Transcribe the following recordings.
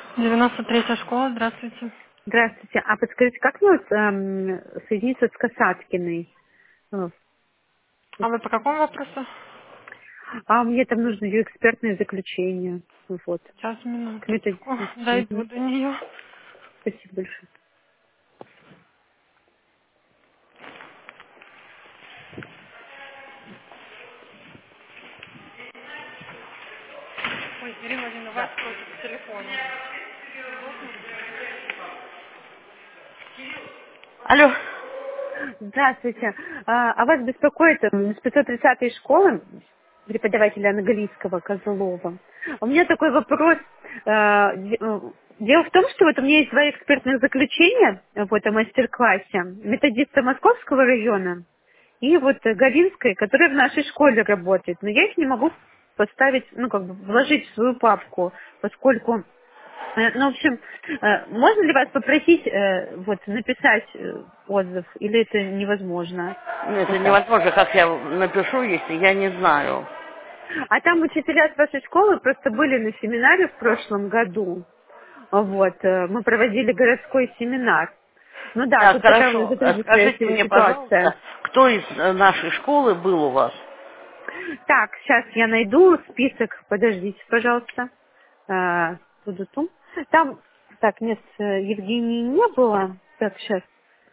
93-я школа, здравствуйте. Здравствуйте. А подскажите, как мне вот, соединиться с Касаткиной? А вы по какому вопросу? А мне там нужно ее экспертное заключение. Вот. Сейчас, К минуточку. методисту. Дойду Мгм. до нее. Спасибо большое. Ой, Ирина Владимировна, вас просят по телефону. Алло. Здравствуйте. Вас беспокоит с 530-й школы преподавателя английского Козлова. У меня такой вопрос. Дело в том, что вот у меня есть два экспертных заключения вот, о мастер-классе методиста Московского района и вот Галинской, которая в нашей школе работает. Но я их не могу поставить, ну, как бы вложить в свою папку, поскольку ну, в общем, можно ли вас попросить вот написать отзыв, или это невозможно? Нет, это Вот так. невозможно, как я напишу, если я не знаю. А там учителя с вашей школы просто были на семинаре в прошлом году. Вот, мы проводили городской семинар. Ну да, Так, тут такая у нас хорошо. затруднительная Скажите мне, ситуация. пожалуйста, кто из нашей школы был у вас? Так, сейчас я найду список. Подождите, пожалуйста. Ту-ду-тум. Там, так, нет, Евгении не было. Так, сейчас.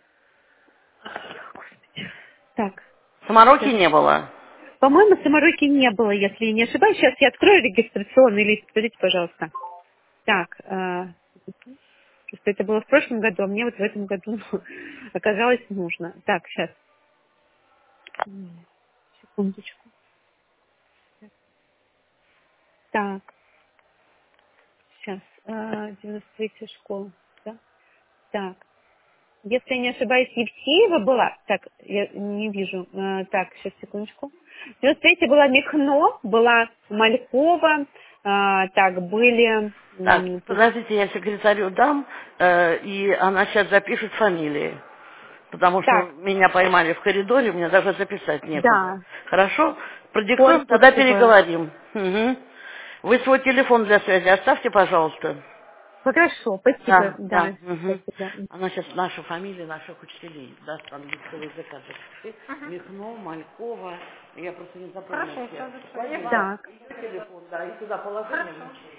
Так, Самороки сейчас. не было. По-моему, самороки не было, если я не ошибаюсь. Сейчас я открою регистрационный лист. Подождите, пожалуйста. Так, просто это было в прошлом году, а мне вот в этом году оказалось нужно. Так, сейчас. Секундочку. Так, сейчас. 93-я школа. Да? Так. Если я не ошибаюсь, Евсеева была. Так, я не вижу. Так, сейчас, секундочку. 93-я была Михно, была Малькова. Так, были... Так, подождите, я секретарю дам, и она сейчас запишет фамилии. Потому что Так, меня поймали в коридоре, мне даже записать некуда. да, Хорошо? Продиктуем, тогда Корпусова. переговорим. Мгм. Вы свой телефон для связи оставьте, пожалуйста. Хорошо, спасибо, Да, да. да, Мгм. спасибо. Она сейчас наша фамилия наших учителей, да, с английского языка. Запиши. Михно, Малькова. Я просто не запомнила Хорошо, все все записали. фамилии. Так, Ее телефон, да, и туда положение внесли.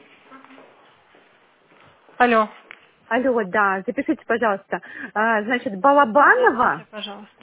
так. Алло. Алло, да, запишите, пожалуйста. Значит, Балабанова. Подождите, пожалуйста.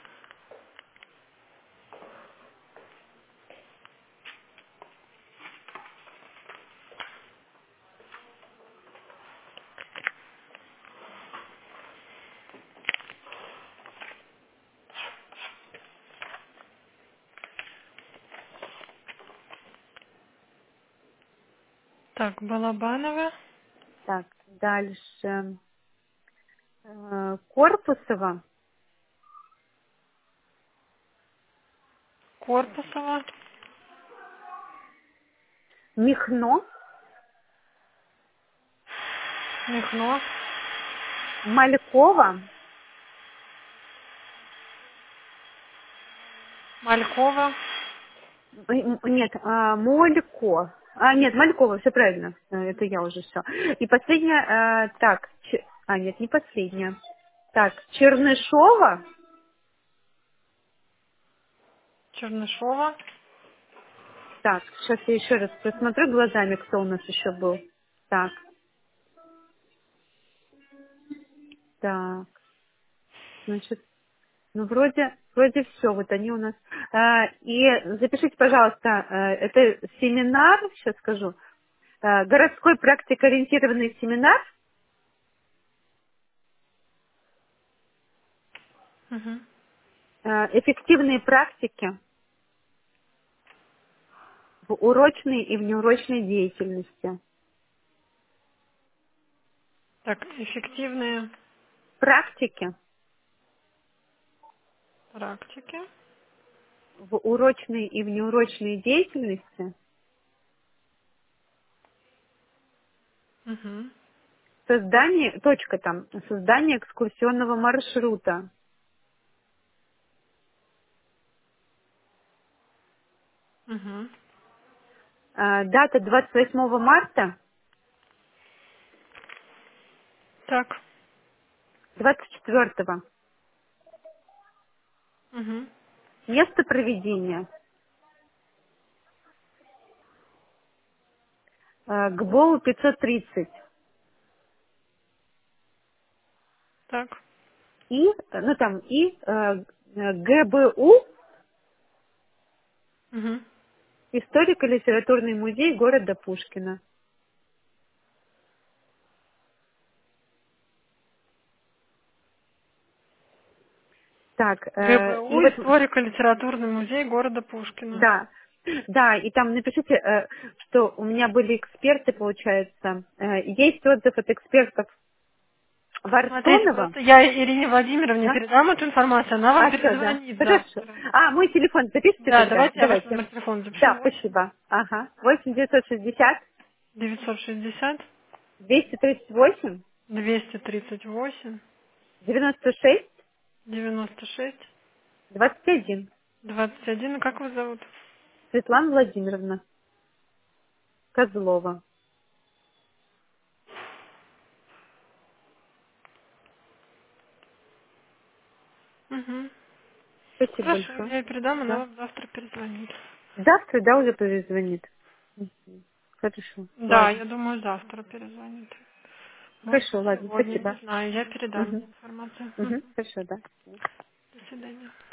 Так, Балабанова, Так, дальше. Корпусова. Корпусова, Михно. Михно, Малькова. Малькова. Нет, Молько. Нет, Малькова, все правильно. Это я уже все. И последняя, так, нет, не последняя. Так, Чернышова. Чернышова. Так, сейчас я еще раз посмотрю глазами, кто у нас еще был. Так, так, значит, ну вроде все, вот они у нас. И запишите, пожалуйста, это семинар, сейчас скажу, городской практикоориентированный семинар, Угу. эффективные практики в урочной и в неурочной деятельности. Так, эффективные Практики практики. в урочной и в неурочной деятельности, Угу. создание, точка там, создание экскурсионного маршрута. Угу. Дата 28 марта Так. 24-го. Угу. Место проведения. ГБОУ 530. Так. И, ну там, и ГБУ, Угу. историко-литературный музей города Пушкина. Так, и ГБУ, вот, историко-литературный музей города Пушкина. да, да, и там напишите, что у меня были эксперты, получается. Есть отзыв от экспертов Смотрите, Варсонова. просто я Ирине Владимировне А, передам эту информацию, она вам что, да? перезвонит Хорошо. завтра. Мой телефон запишите Да, тогда? давайте я ваш Давайте. номер телефона запишу. Да, спасибо. Ага. 8 960 960 238 238 96 96 21. 21. Как вас зовут? Светлана Владимировна Козлова. Угу. Спасибо Хорошо, большое. я ей передам, она Да. вам завтра перезвонит. Завтра, да, уже перезвонит. Мгм. Хорошо. Да, Ладно. я думаю, завтра перезвонит. Может, Хорошо, ладно, сегодня, не спасибо. знаю, я передам Угу. ей информацию. Угу. Хорошо, да. До свидания.